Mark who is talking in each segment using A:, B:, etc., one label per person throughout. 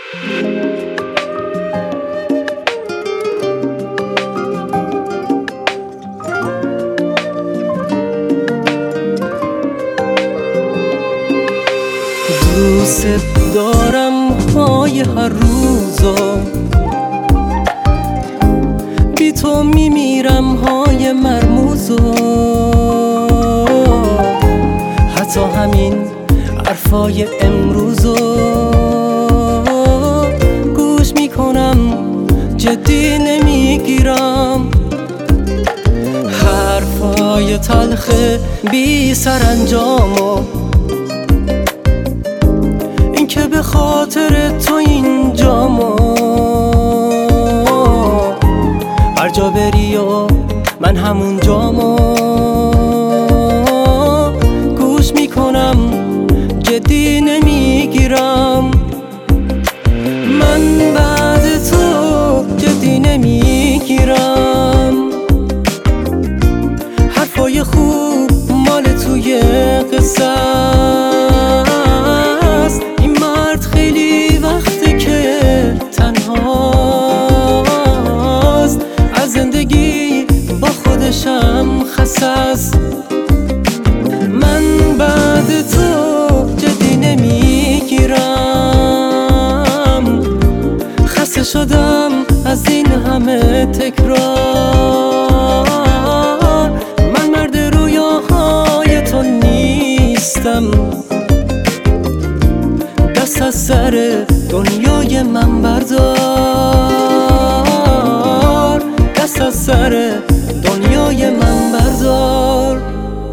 A: دوست دارم های هر روزو، بی تو میمیرم های مرموزو. حتی همین حرفای امروزو گوش میکنم، جدی نمیگیرم. حرفای تلخ بی سرانجامو، این که به خاطر تو اینجامو. هر جا بری و من همون جامو گوش میکنم، جدی نمیگیرم. من بعد تو جدی نمیگیرم. حرفای خوب مال توی قصه است. این مرد خیلی وقته که تنهاست، از زندگی با خودشم خسته است. من بعد تو جدی نمیگیرم. خسته شدم از این همه تکرار. من مرد رویاهای تو نیستم. دست از سر دنیای من بردار، دست از سر دنیای من بردار.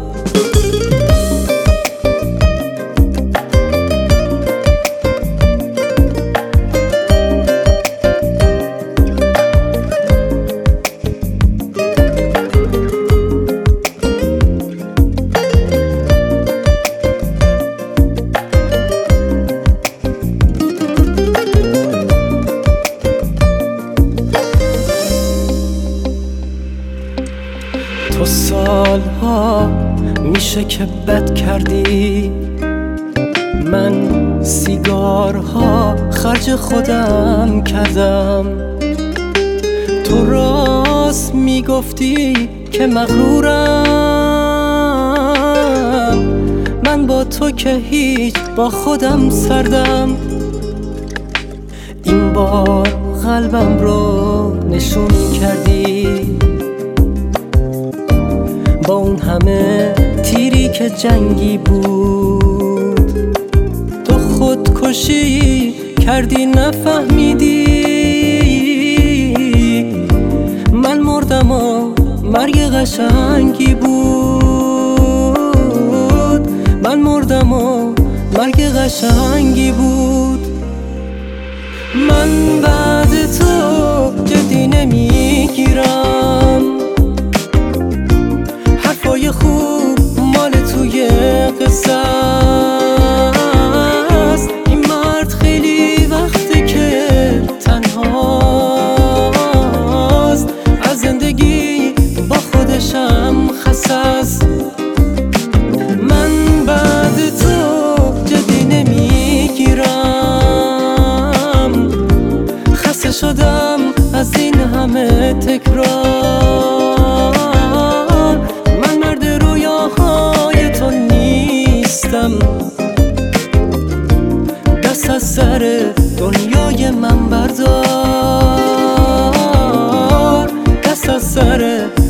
A: تو سالها میشه که بد کردی، من سیگارها خرج خودم کردم. تو راست میگفتی که مغرورم، من با تو که هیچ با خودم سردم. این بار قلبم رو نشون کردی با اون همه تیری که جنگی بود. تو خودکشی کردی نفهمیدی، من مردم و مرگ قشنگی بود. من مردم و مرگ قشنگی بود. من بعد تو جدی نمیگیرم. حرفای خوب مال توی قصه است. این مرد خیلی وقته که تنهاست، از زندگی با خودشم خسته است. من بعد تو جدی نمیگیرم. خسته شدم از این همه تکرار. من مرد رویاهای تو نیستم. دست از سر دنیای من بردار، دست از سر